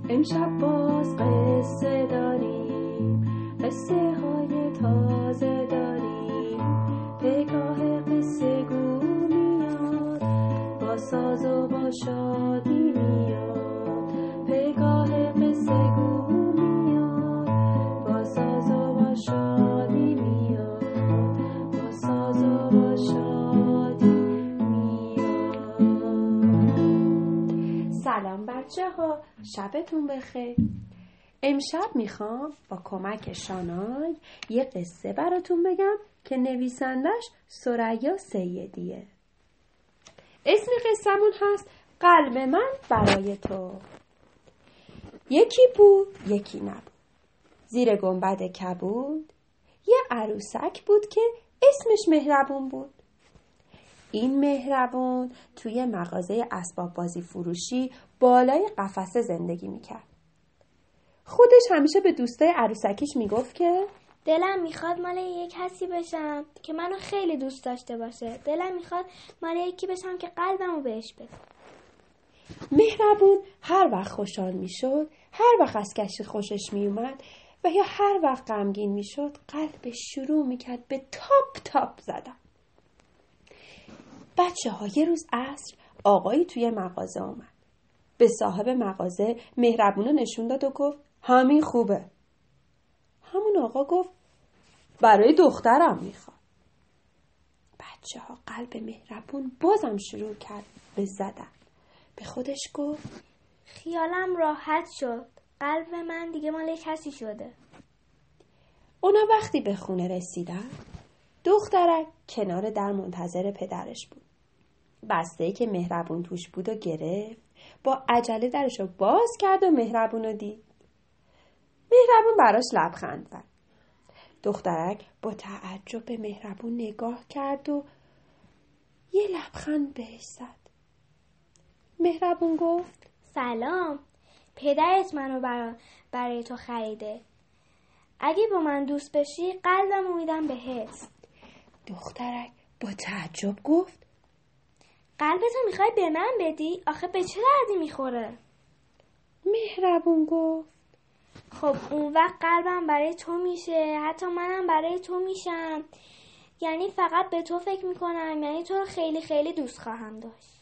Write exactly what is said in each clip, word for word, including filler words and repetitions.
امشب باز قصه داریم، قصه های تازه داریم. پگاه قصه گو میاد، با ساز و با شادی میاد. پگاه قصه گو میاد، با ساز و با شادی میاد. با ساز و با شادی میاد. سلام بچه ها، شبتون بخیر. امشب میخوام با کمک شانای یه قصه براتون بگم که نویسندش ثریا سیدیه. اسم قصه‌مون هست قلب من برای تو. یکی بود یکی نبود. زیر گنبد کبود یه عروسک بود که اسمش مهربون بود. این مهربون توی مغازه اسباب بازی فروشی بالای قفسه زندگی میکرد. خودش همیشه به دوستای عروسکیش میگفت که دلم میخواد مال یک کسی بشم که منو خیلی دوست داشته باشه. دلم میخواد مال یکی بشم که قلبمو بهش بدم. مهربون هر وقت خوشحال میشد، هر وقت از کسی خوشش میومد و یا هر وقت غمگین میشد، قلبش شروع میکرد به تاپ تاپ زدن. بچه ها یه روز عصر آقایی توی مغازه آمد. به صاحب مغازه مهربونو نشون داد و گفت همین خوبه. همون آقا گفت برای دخترم میخواد. بچه ها قلب مهربون بازم شروع کرد به زدن. به خودش گفت خیالم راحت شد. قلب من دیگه مال کسی شده. اونا وقتی به خونه رسیدن، دخترک کنار در منتظر پدرش بود. بسته‌ای که مهربون توش بود و گرفت، با عجله درشو باز کرد و مهربونو دید. مهربون براش لبخند زد. دخترک با تعجب به مهربون نگاه کرد و یه لبخند بهش زد. مهربون گفت سلام، پدرت منو برا برای تو خریده. اگه با من دوست بشی قلبمو میدم بهت. دخترک با تعجب گفت قلبتو میخوای به من بدی؟ آخه به چه دردی میخوره؟ مهربون گفت خب اون وقت قلبم برای تو میشه، حتی منم برای تو میشم. یعنی فقط به تو فکر میکنم، یعنی تو رو خیلی خیلی دوست خواهم داشت.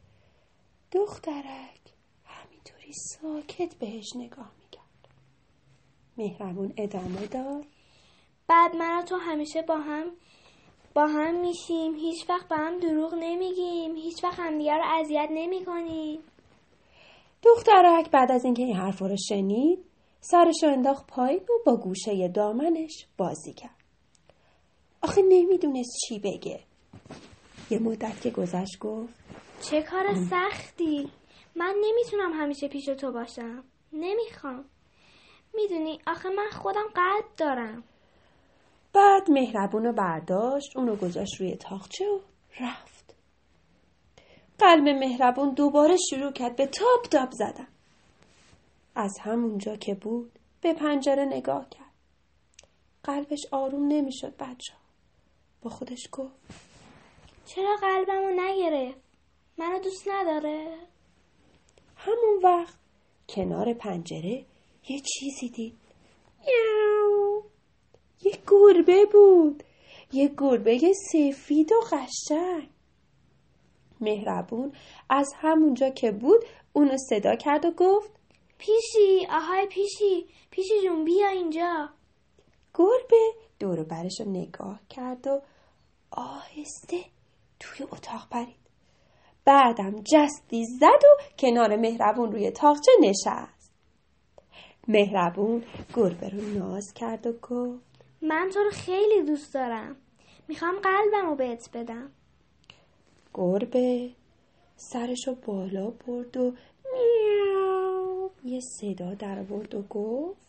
دخترک همینطوری ساکت بهش نگاه میکرد. مهربون ادامه داد بعد من و تو همیشه با هم با هم میشیم، هیچ وقت با هم دروغ نمیگیم، هیچ وقت همدیگه رو اذیت نمیکنیم. دخترک بعد از اینکه این حرفا رو شنید، سرشو انداخت پایین و با گوشه دامنش بازی کرد. آخه نمیدونست چی بگه. یه مدت که گذشت گفت چه کار سختی. من نمیتونم همیشه پیش تو باشم. نمیخوام. میدونی آخه من خودم قلب دارم. بعد مهربونو برداشت، اونو گذاشت روی تاقچه و رفت. قلب مهربون دوباره شروع کرد به تاپ تاپ زدن. از همونجا که بود به پنجره نگاه کرد. قلبش آروم نمیشد. بچه با خودش گفت چرا قلبمو نگرفت؟ منو دوست نداره؟ همون وقت کنار پنجره یه چیزی دید. یاو. یه گربه بود. یه گربه سفید و قشنگ. مهربون از همونجا که بود اونو صدا کرد و گفت پیشی، آهای پیشی، پیشی جون بیا اینجا. گربه دور و برش رو نگاه کرد و آهسته توی اتاق پرید. بعدم جستی زد و کنار مهربون روی تاقچه نشست. مهربون گربه رو ناز کرد و گفت من تو رو خیلی دوست دارم. میخوام قلبمو بهت بدم. گربه سرشو بالا برد و میاو یه صدا در آورد و گفت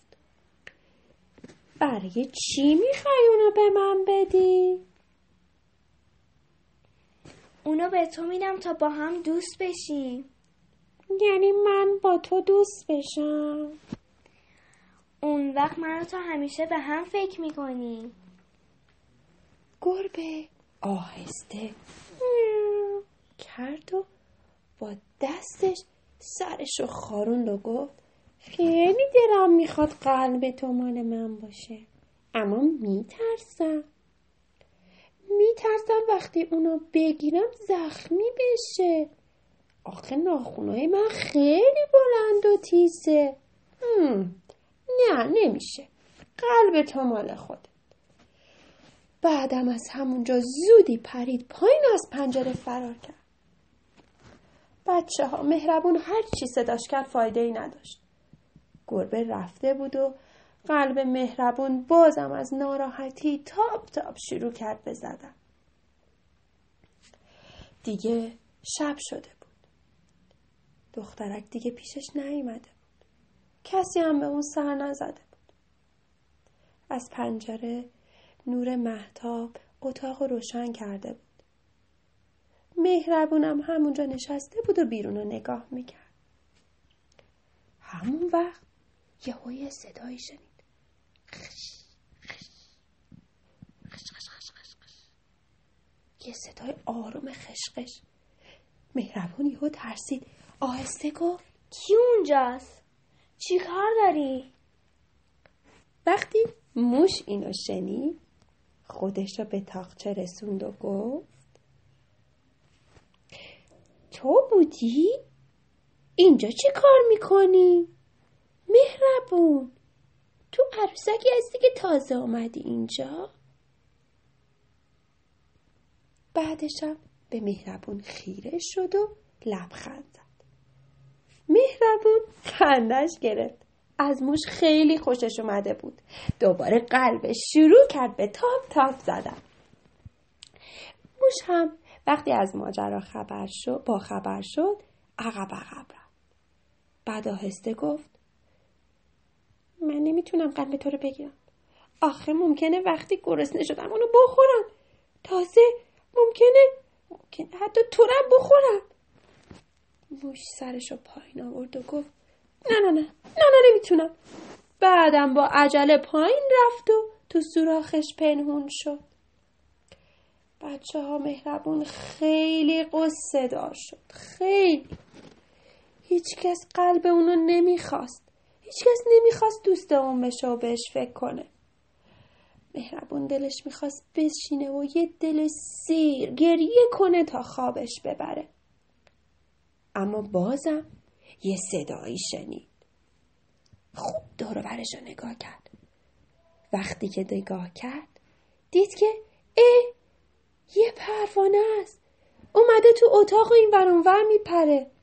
برای چی میخوای اونو به من بدی؟ اونو به تو میدم تا با هم دوست بشیم. یعنی من با تو دوست بشم؟ اون وقت من و تو همیشه به هم فکر میکنیم. گربه آهسته کرد و با دستش سرشو خاروند و گفت خیلی دلم میخواد قلب تو مال من باشه، اما میترسم میترسم وقتی اونو بگیرم زخمی بشه. آخه ناخنای من خیلی بلند و تیزه. هم. نه نمیشه، قلب تو مال خودت. بعدم از همونجا زودی پرید پایین، از پنجره فرار کرد. بچه ها مهربون هر چی صداش کرد فایده ای نداشت. گربه رفته بود و قلب مهربون بازم از ناراحتی تاپ تاپ شروع کرد به زدن. دیگه شب شده بود. دخترک دیگه پیشش نیامده بود. کسی هم به اون سر نزده بود. از پنجره نور مهتاب اتاق روشن کرده بود. مهربونم همونجا نشسته بود و بیرون رو نگاه میکرد. همون وقت یهو یه صدایی شنید. خش خش خش خش خش خش خش. یه صدای آروم خشخش. مهربون یهو ترسید، آهسته گفت کی اونجاست؟ چی کار داری؟ وقتی موش اینو شنید خودش رو به تاقچه رسوند و گفت تو بودی؟ اینجا چی کار میکنی؟ مهربون، تو عروسکی هستی که تازه آمدی اینجا؟ بعدشم به مهربون خیره شد و لبخند زد. مهربون خندش گرفت. از موش خیلی خوشش اومده بود. دوباره قلبش شروع کرد به تاپ تاپ زدن. موش هم وقتی از ماجرا خبر شد با خبر شد عقب عقب رفت. بعد آهسته گفت من نمیتونم قلب تو رو بگیرم. آخه ممکنه وقتی گرسنه شدم اونو بخورم. تازه ممکنه ممکنه حتی تو رو بخورم. موش سرشو پایین آورد و گفت نه نه نه نه نه نمیتونم. بعدم با عجله پایین رفت و تو سوراخش پنهون شد. بچه ها مهربون خیلی قصه دار شد. خیلی. هیچ کس قلب اونو نمیخواست. هیچ کس نمیخواست دوست اون بشه و بهش فکر کنه. مهربون دلش میخواست بشینه و یه دل سیر گریه کنه تا خوابش ببره. اما بازم یه صدایی شنید. خوب دور و برش رو نگاه کرد. وقتی که نگاه کرد دید که اه یه پروانه است. اومده تو اتاق این ور اون ور میپره.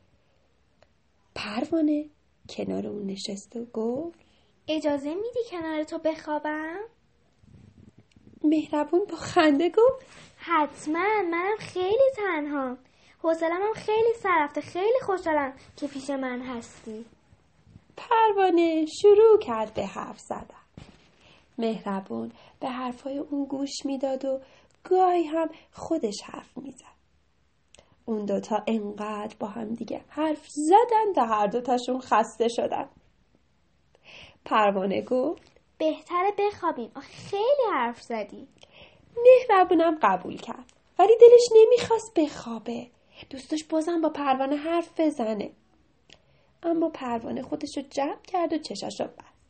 پروانه کنار اون نشست و گفت اجازه میدی کنار تو بخوابم؟ مهربون با خنده گفت حتما، منم خیلی تنهام. حوصله‌م هم خیلی سر رفته. خیلی خوشحالم که پیش من هستی. پروانه شروع کرد به حرف زدن. مهربون به حرفای اون گوش میداد و گاهی هم خودش حرف میزد. اون دوتا انقدر با هم دیگه حرف زدن تا هر دوتاشون خسته شدن. پروانه گفت بهتره بخوابیم. آخه خیلی حرف زدی. مهربونم قبول کرد، ولی دلش نمیخواست بخوابه. دوستش بازم با پروانه حرف بزنه. اما پروانه خودش رو جمع کرد و چشاش رو بست.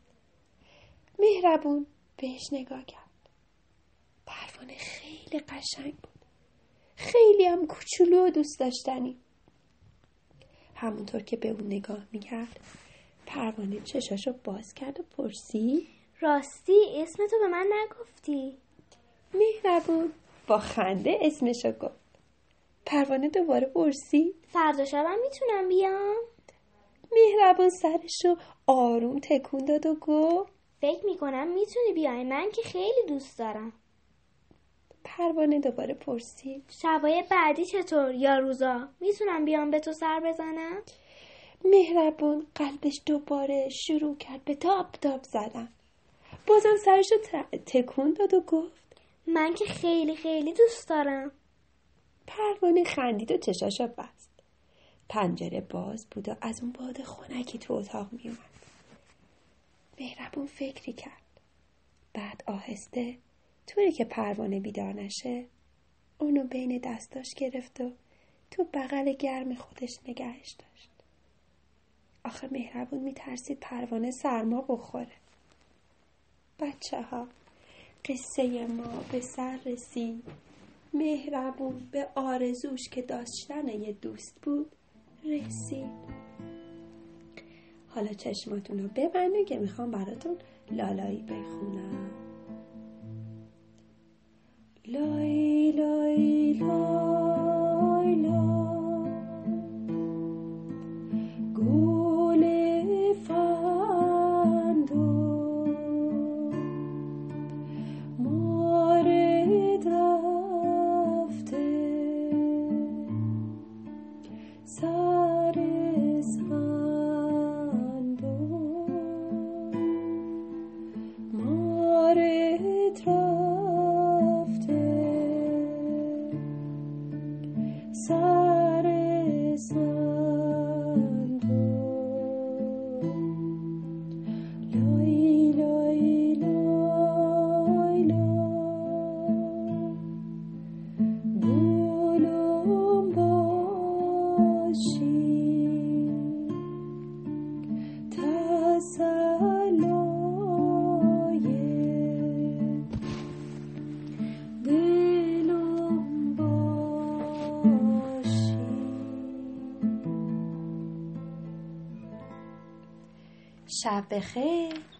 مهربون بهش نگاه کرد. پروانه خیلی قشنگ بود. خیلی هم کوچولو و دوست داشتنی. همونطور که به اون نگاه میکرد پروانه چشاش رو باز کرد و پرسید راستی اسمتو به من نگفتی؟ مهربون با خنده اسمشو گفت. پروانه دوباره پرسید فردا شبم میتونم بیام؟ مهربون سرشو آروم تکون داد و گفت فکر میکنم میتونی بیای، من که خیلی دوست دارم. پروانه دوباره پرسید شبای بعدی چطور یا روزا میتونم بیام به تو سر بزنم؟ مهربون قلبش دوباره شروع کرد به تاپ تاپ زدن. بازم سرشو تکون داد و گفت من که خیلی خیلی دوست دارم. پروانه خندید و چشاشو بست. پنجره باز بود و از اون باد خنکی تو اتاق می اومد. مهربون فکری کرد. بعد آهسته طوری که پروانه بیدار نشه اونو بین دستاش گرفت و تو بغل گرم خودش نگهش داشت. آخه مهربون میترسید پروانه سرما بخوره. بچه ها، قصه ما به سر رسید. مهربون به آرزوش که داشتن یه دوست بود رسید. حالا چشماتون رو ببندید که میخوام براتون لالایی بخونم. لای لای لای لای گل فندو مارد رفته سر سندو مارد رفته سر سندو لای لای لای لای گلم باشی تسلای دلم باشی. شب بخیر.